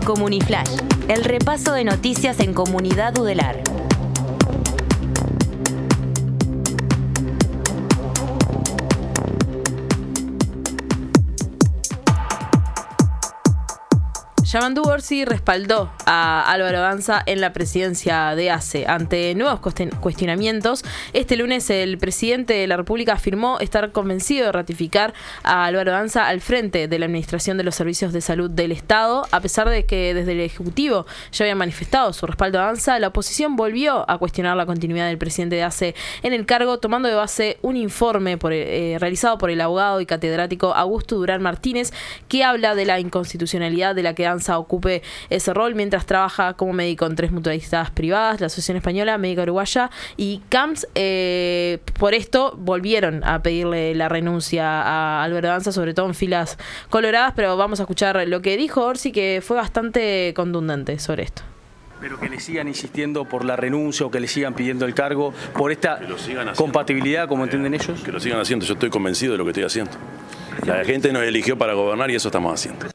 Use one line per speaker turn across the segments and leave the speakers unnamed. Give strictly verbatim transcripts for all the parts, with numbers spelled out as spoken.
Comuniflash, el repaso de noticias en Comunidad Udelar.
Yamandu Orsi respaldó a Álvaro Danza en la presidencia de A C E. Ante nuevos cuestionamientos, este lunes el presidente de la República afirmó estar convencido de ratificar a Álvaro Danza al frente de la Administración de los Servicios de Salud del Estado. A pesar de que desde el Ejecutivo ya había manifestado su respaldo a Danza, la oposición volvió a cuestionar la continuidad del presidente de A C E en el cargo, tomando de base un informe por, eh, realizado por el abogado y catedrático Augusto Durán Martínez, que habla de la inconstitucionalidad de la que Danza ocupe ese rol mientras trabaja como médico en tres mutualistas privadas, la Asociación Española, Médica Uruguaya y C A M S. Eh, por esto volvieron a pedirle la renuncia a Álvaro Danza, sobre todo en filas coloradas, pero vamos a escuchar lo que dijo Orsi, que fue bastante contundente sobre esto.
Pero que le sigan insistiendo por la renuncia o que le sigan pidiendo el cargo por esta compatibilidad, como entienden ellos.
Que lo sigan haciendo, yo estoy convencido de lo que estoy haciendo. La gente nos eligió para gobernar y eso estamos haciendo.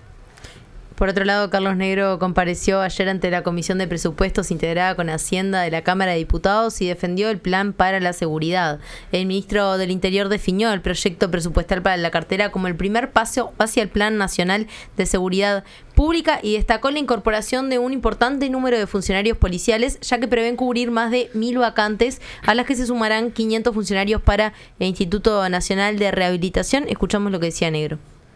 Por otro lado, Carlos Negro compareció ayer ante la Comisión de Presupuestos integrada con Hacienda de la Cámara de Diputados y defendió el plan para la seguridad. El ministro del Interior definió el proyecto presupuestal para la cartera como el primer paso hacia el Plan Nacional de Seguridad Pública y destacó la incorporación de un importante número de funcionarios policiales, ya que prevén cubrir más de mil vacantes, a las que se sumarán quinientos funcionarios para el Instituto Nacional de Rehabilitación. Escuchamos lo que decía Negro.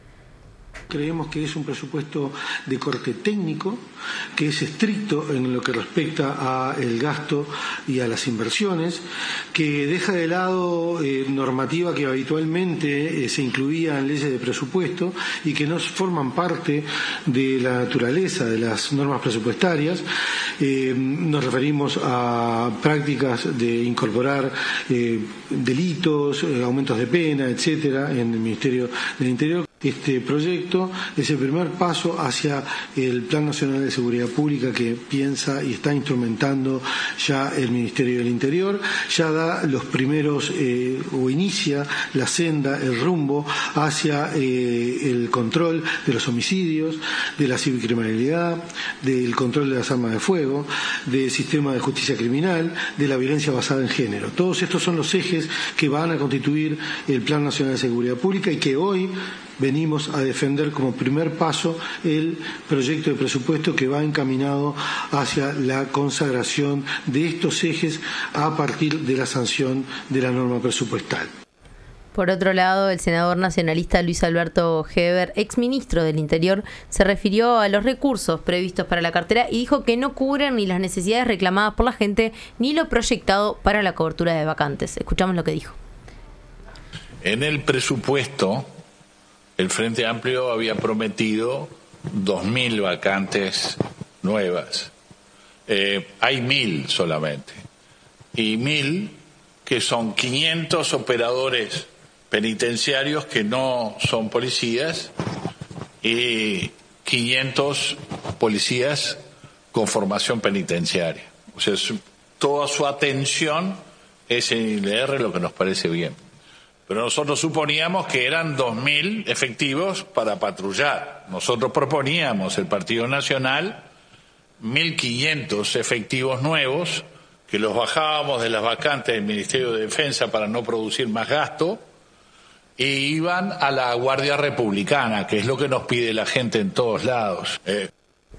Creemos que es un presupuesto de corte técnico, que es estricto en lo que respecta al gasto y a las inversiones, que deja de lado eh, normativa que habitualmente eh, se incluía en leyes de presupuesto y que no forman parte de la naturaleza de las normas presupuestarias. Eh, nos referimos a prácticas de incorporar eh, delitos, eh, aumentos de pena, etcétera, en el Ministerio del Interior. Este proyecto es el primer paso hacia el Plan Nacional de Seguridad Pública que piensa y está instrumentando ya el Ministerio del Interior. Ya da los primeros, eh, o inicia la senda, el rumbo hacia eh, el control de los homicidios, de la cibercriminalidad, del control de las armas de fuego, del sistema de justicia criminal, de la violencia basada en género. Todos estos son los ejes que van a constituir el Plan Nacional de Seguridad Pública y que hoy venimos a defender como primer paso el proyecto de presupuesto que va encaminado hacia la consagración de estos ejes a partir de la sanción de la norma presupuestal.
Por otro lado, el senador nacionalista Luis Alberto Heber, exministro del Interior, se refirió a los recursos previstos para la cartera y dijo que no cubren ni las necesidades reclamadas por la gente ni lo proyectado para la cobertura de vacantes. Escuchamos lo que dijo.
En el presupuesto, el Frente Amplio había prometido dos mil vacantes nuevas. Eh, hay mil solamente. Y mil que son quinientos operadores penitenciarios que no son policías y quinientos policías con formación penitenciaria. O sea, su, toda su atención es en I L R, lo que nos parece bien. Pero nosotros suponíamos que eran dos mil efectivos para patrullar. Nosotros proponíamos, el Partido Nacional, mil quinientos efectivos nuevos, que los bajábamos de las vacantes del Ministerio de Defensa para no producir más gasto, e iban a la Guardia Republicana, que es lo que nos pide la gente en todos lados. Eh,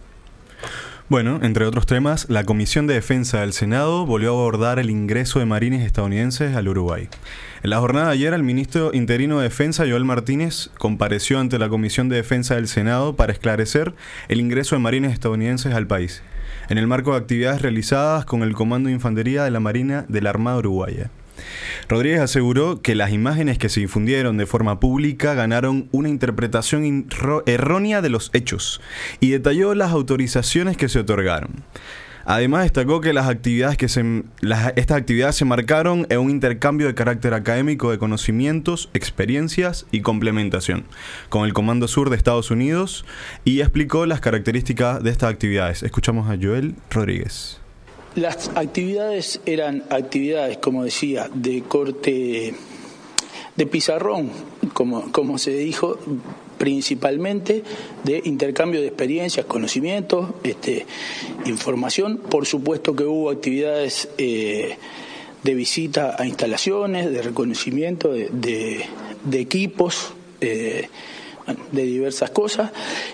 Bueno, entre otros temas, la Comisión de Defensa del Senado volvió a abordar el ingreso de marines estadounidenses al Uruguay. En la jornada de ayer, el ministro interino de Defensa, Joel Martínez, compareció ante la Comisión de Defensa del Senado para esclarecer el ingreso de marines estadounidenses al país, en el marco de actividades realizadas con el Comando de Infantería de la Marina de la Armada Uruguaya. Rodríguez aseguró que las imágenes que se difundieron de forma pública ganaron una interpretación errónea de los hechos y detalló las autorizaciones que se otorgaron. Además, destacó que las actividades que se, las, estas actividades se marcaron en un intercambio de carácter académico de conocimientos, experiencias y complementación con el Comando Sur de Estados Unidos y explicó las características de estas actividades. Escuchamos a Joel Rodríguez.
Las actividades eran actividades, como decía, de corte de pizarrón, como, como se dijo, principalmente de intercambio de experiencias, conocimientos, este, información. Por supuesto que hubo actividades eh, de visita a instalaciones, de reconocimiento de, de, de equipos, eh, de diversas cosas,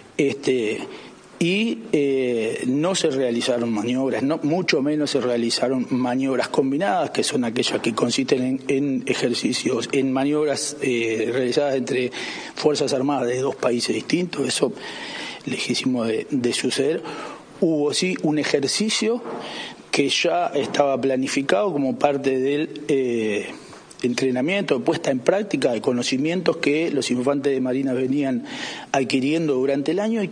este, y eh, no se realizaron maniobras, no, mucho menos se realizaron maniobras combinadas, que son aquellas que consisten en, en ejercicios, en maniobras eh, realizadas entre Fuerzas Armadas de dos países distintos. Eso lejísimo de, de suceder. Hubo sí un ejercicio que ya estaba planificado como parte del eh, entrenamiento, de puesta en práctica de conocimientos que los infantes de Marina venían adquiriendo durante el año.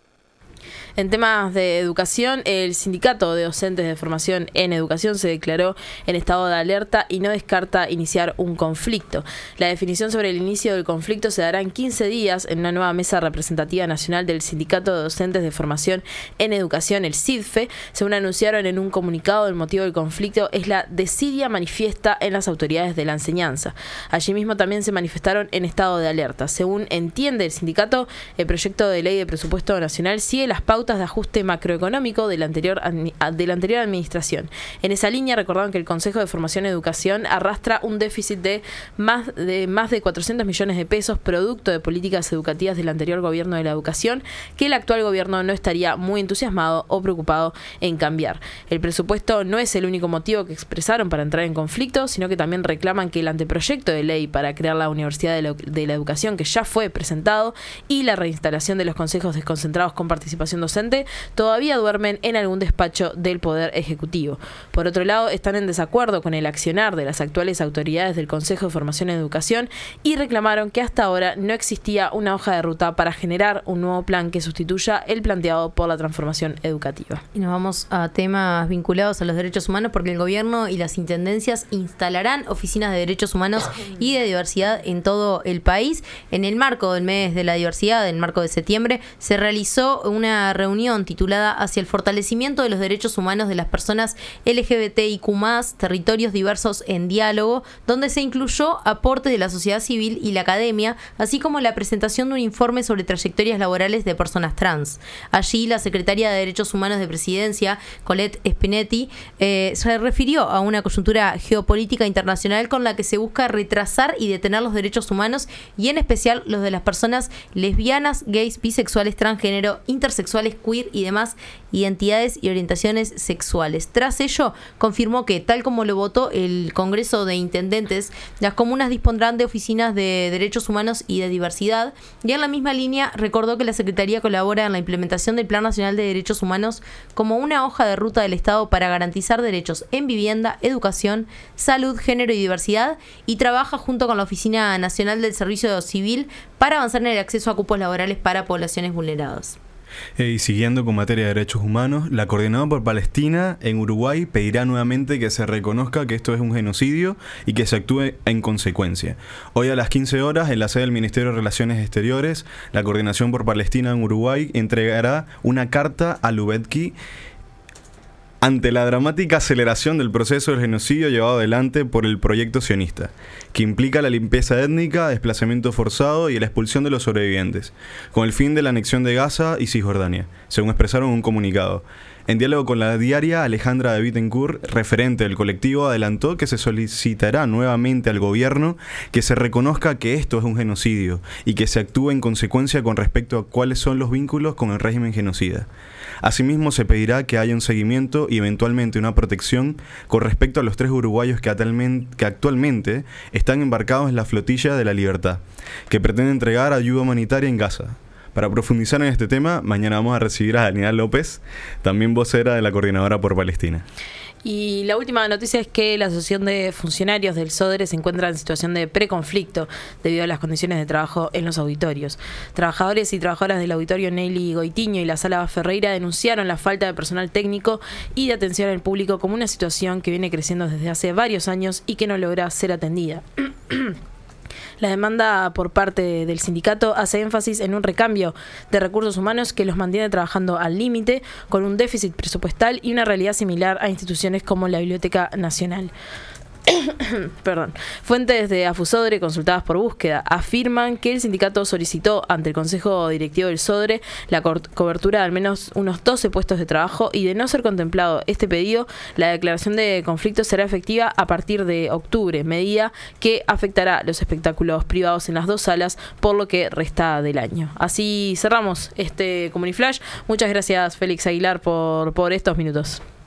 En temas de educación, el Sindicato de Docentes de Formación en Educación se declaró en estado de alerta y no descarta iniciar un conflicto. La definición sobre el inicio del conflicto se dará en quince días en una nueva mesa representativa nacional del Sindicato de Docentes de Formación en Educación, el SIDFE. Según anunciaron en un comunicado, el motivo del conflicto es la desidia manifiesta en las autoridades de la enseñanza. Allí mismo también se manifestaron en estado de alerta. Según entiende el sindicato, el proyecto de ley de presupuesto nacional sigue las pautas de ajuste macroeconómico de la anterior de la anterior administración. En esa línea recordaron que el Consejo de Formación y Educación arrastra un déficit de más de más de cuatrocientos millones de pesos producto de políticas educativas del anterior gobierno de la educación, que el actual gobierno no estaría muy entusiasmado o preocupado en cambiar. El presupuesto no es el único motivo que expresaron para entrar en conflicto, sino que también reclaman que el anteproyecto de ley para crear la Universidad de la, de la Educación, que ya fue presentado, y la reinstalación de los consejos desconcentrados con participación docente todavía duermen en algún despacho del Poder Ejecutivo. Por otro lado, están en desacuerdo con el accionar de las actuales autoridades del Consejo de Formación y Educación y reclamaron que hasta ahora no existía una hoja de ruta para generar un nuevo plan que sustituya el planteado por la transformación educativa.
Y nos vamos a temas vinculados a los derechos humanos, porque el gobierno y las intendencias instalarán oficinas de derechos humanos y de diversidad en todo el país. En el marco del mes de la diversidad, en el marco de septiembre, se realizó una reunión titulada Hacia el fortalecimiento de los derechos humanos de las personas L G B T I Q más, territorios diversos en diálogo, donde se incluyó aportes de la sociedad civil y la academia, así como la presentación de un informe sobre trayectorias laborales de personas trans. Allí, la secretaria de Derechos Humanos de Presidencia, Colette Spinetti, eh, se refirió a una coyuntura geopolítica internacional con la que se busca retrasar y detener los derechos humanos, y en especial los de las personas lesbianas, gays, bisexuales, transgénero, intersexuales, queer y demás identidades y orientaciones sexuales. Tras ello, confirmó que, tal como lo votó el Congreso de Intendentes, las comunas dispondrán de oficinas de derechos humanos y de diversidad, y en la misma línea recordó que la Secretaría colabora en la implementación del Plan Nacional de Derechos Humanos como una hoja de ruta del Estado para garantizar derechos en vivienda, educación, salud, género y diversidad, y trabaja junto con la Oficina Nacional del Servicio Civil para avanzar en el acceso a cupos laborales para poblaciones vulneradas.
Y siguiendo con materia de derechos humanos, la Coordinadora por Palestina en Uruguay pedirá nuevamente que se reconozca que esto es un genocidio y que se actúe en consecuencia. Hoy a las quince horas, en la sede del Ministerio de Relaciones Exteriores, la Coordinación por Palestina en Uruguay entregará una carta a Lubezki ante la dramática aceleración del proceso del genocidio llevado adelante por el proyecto sionista, que implica la limpieza étnica, desplazamiento forzado y la expulsión de los sobrevivientes, con el fin de la anexión de Gaza y Cisjordania, según expresaron en un comunicado. En diálogo con la diaria, Alejandra de Bittencourt, referente del colectivo, adelantó que se solicitará nuevamente al gobierno que se reconozca que esto es un genocidio y que se actúe en consecuencia con respecto a cuáles son los vínculos con el régimen genocida. Asimismo, se pedirá que haya un seguimiento y eventualmente una protección con respecto a los tres uruguayos que actualmente están embarcados en la Flotilla de la Libertad, que pretende entregar ayuda humanitaria en Gaza. Para profundizar en este tema, mañana vamos a recibir a Daniela López, también vocera de la Coordinadora por Palestina.
Y la última noticia es que la Asociación de Funcionarios del SODRE se encuentra en situación de preconflicto debido a las condiciones de trabajo en los auditorios. Trabajadores y trabajadoras del auditorio Nelly Goitiño y la Sala Ferreira denunciaron la falta de personal técnico y de atención al público como una situación que viene creciendo desde hace varios años y que no logra ser atendida. La demanda por parte del sindicato hace énfasis en un recambio de recursos humanos que los mantiene trabajando al límite, con un déficit presupuestal y una realidad similar a instituciones como la Biblioteca Nacional. Perdón. Fuentes de Afusodre consultadas por Búsqueda afirman que el sindicato solicitó ante el Consejo Directivo del Sodre la co- cobertura de al menos unos doce puestos de trabajo y de no ser contemplado este pedido, la declaración de conflicto será efectiva a partir de octubre, medida que afectará los espectáculos privados en las dos salas por lo que resta del año. Así cerramos este Comuniflash. Muchas gracias, Félix Aguilar, por, por estos minutos.